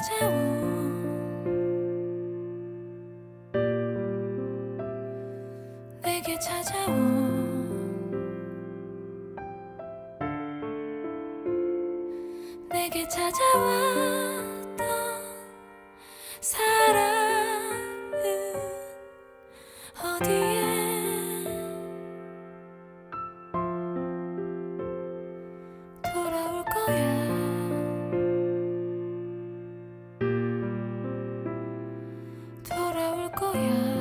내게 찾아온 내게 찾아왔던 사랑은 어디에 돌아올 거야. 돌아올 거야.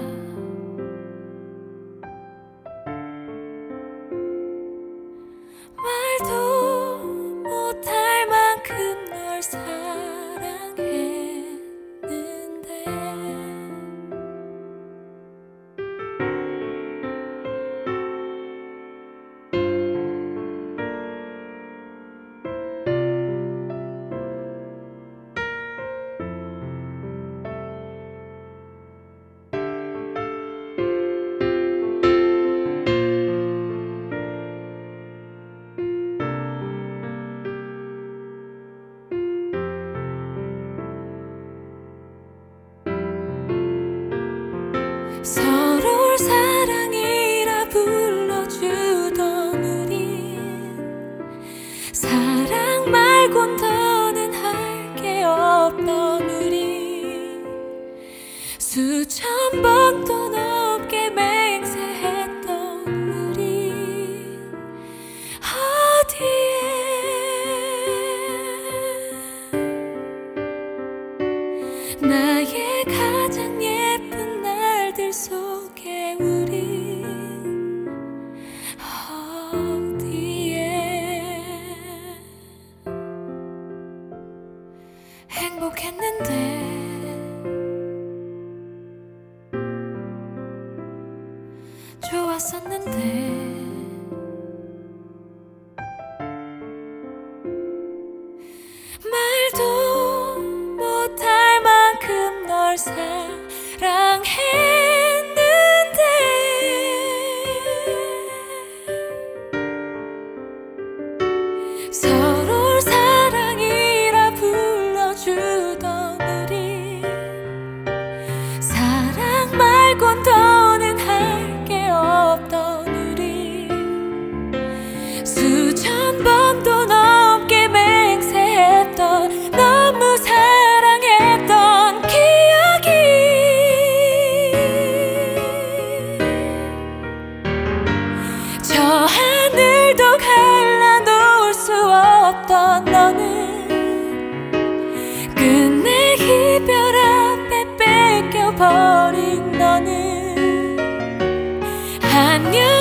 말도 못할 만큼 널 사랑했는데 서로를 사랑이라 불러주던 우린 사랑 말곤 더는 할 게 없던 우린 수천 번도 넘게 맹세했던 우린 어디에 나의 가장 예쁜 날들 속에 우린 어디에 행복했는데 좋았었는데 말도 못할 만큼 널 사랑했는데 서로를 사랑이라 불러주던 우리 사랑 말곤 더는 할 게 없던 우리 수천 번도 넘게 맹세했던 너무 사랑했던 기억이 저 하늘도 갈라놓을 수 없던 너는 끝내 이별 앞에 뺏겨버린 너는 안녕